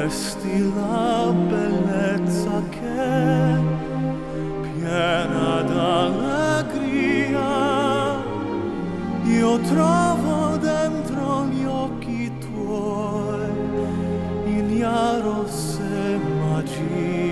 resti la bellezza che piena d'allegria io trovo dentro gli occhi tuoi, ignaros e magia.